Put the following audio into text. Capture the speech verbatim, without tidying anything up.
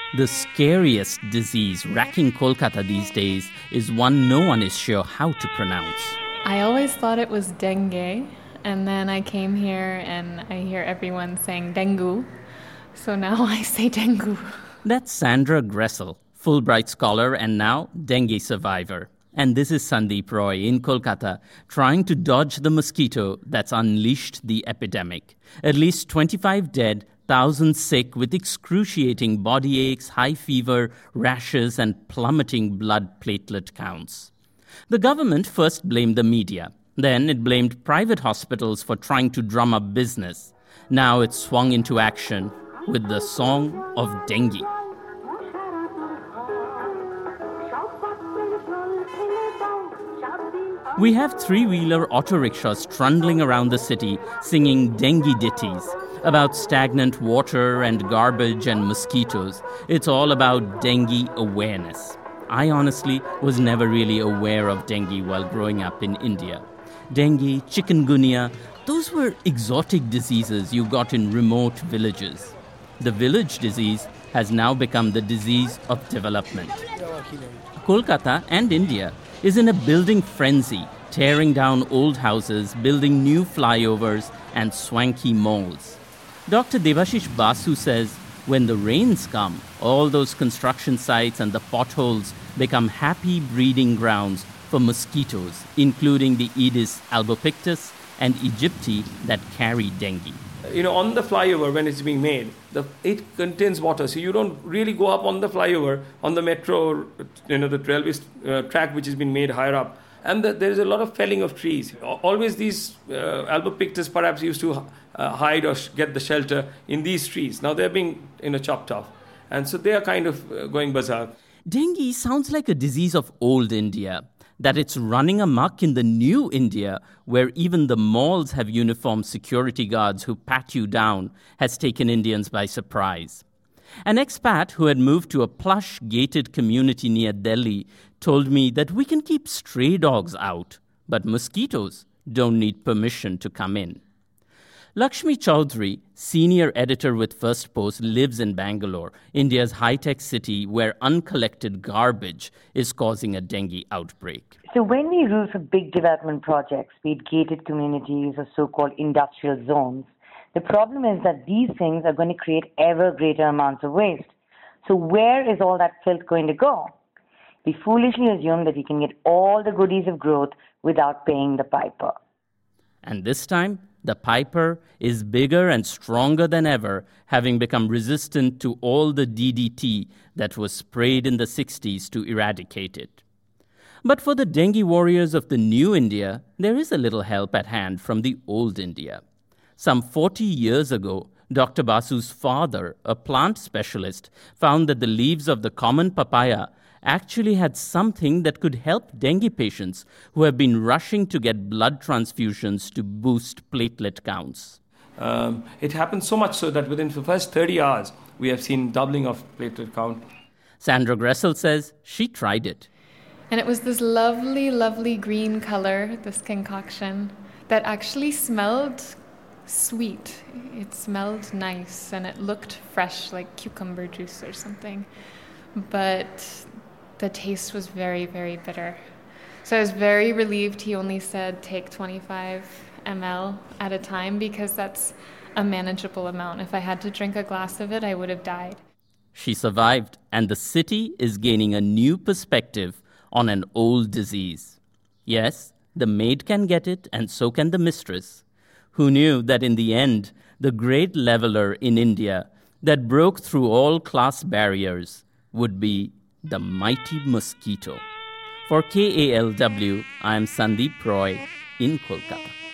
The scariest disease racking Kolkata these days is one no one is sure how to pronounce. I always thought it was dengue, and then I came here and I hear everyone saying dengue, so now I say dengue. That's Sandra Gressel, Fulbright scholar and now dengue survivor. And this is Sandeep Roy in Kolkata, trying to dodge the mosquito that's unleashed the epidemic. At least twenty-five dead, thousands sick with excruciating body aches, high fever, rashes, and plummeting blood platelet counts. The government first blamed the media. Then it blamed private hospitals for trying to drum up business. Now it's swung into action with the song of dengue. We have three-wheeler auto rickshaws trundling around the city singing dengue ditties about stagnant water and garbage and mosquitoes. It's all about dengue awareness. I honestly was never really aware of dengue while growing up in India. Dengue, chikungunya, those were exotic diseases you got in remote villages. The village disease has now become the disease of development. Kolkata and India is in a building frenzy, tearing down old houses, building new flyovers and swanky malls. Doctor Devashish Basu says when the rains come, all those construction sites and the potholes become happy breeding grounds for mosquitoes, including the Aedes albopictus and Aegypti that carry dengue. You know, on the flyover when it's being made, the, it contains water. So you don't really go up on the flyover, on the metro, you know, the railway uh, track which has been made higher up. And the, there is a lot of felling of trees. Always these uh, albopictus perhaps used to uh, hide or sh- get the shelter in these trees. Now they're being, you know, chopped off. And so they are kind of uh, going berserk. Dengue sounds like a disease of old India. That it's running amok in the new India, where even the malls have uniformed security guards who pat you down, has taken Indians by surprise. An expat who had moved to a plush, gated community near Delhi told me that we can keep stray dogs out, but mosquitoes don't need permission to come in. Lakshmi Chaudhary, senior editor with First Post, lives in Bangalore, India's high-tech city where uncollected garbage is causing a dengue outbreak. So when we rule for big development projects, be it gated communities or so-called industrial zones, the problem is that these things are going to create ever greater amounts of waste. So where is all that filth going to go? We foolishly assume that we can get all the goodies of growth without paying the piper. And this time, the piper is bigger and stronger than ever, having become resistant to all the D D T that was sprayed in the sixties to eradicate it. But for the dengue warriors of the new India, there is a little help at hand from the old India. Some forty years ago, Doctor Basu's father, a plant specialist, found that the leaves of the common papaya actually had something that could help dengue patients who have been rushing to get blood transfusions to boost platelet counts. Um, it happened so much so that within the first thirty hours, we have seen doubling of platelet count. Sandra Gressel says she tried it. And it was this lovely, lovely green color, this concoction, that actually smelled sweet. It smelled nice and it looked fresh, like cucumber juice or something. But the taste was very, very bitter. So I was very relieved he only said take twenty-five milliliters at a time because that's a manageable amount. If I had to drink a glass of it, I would have died. She survived, and the city is gaining a new perspective on an old disease. Yes, the maid can get it, and so can the mistress. Who knew that in the end, the great leveler in India that broke through all class barriers would be the mighty mosquito. For K A L W, I am Sandeep Roy in Kolkata.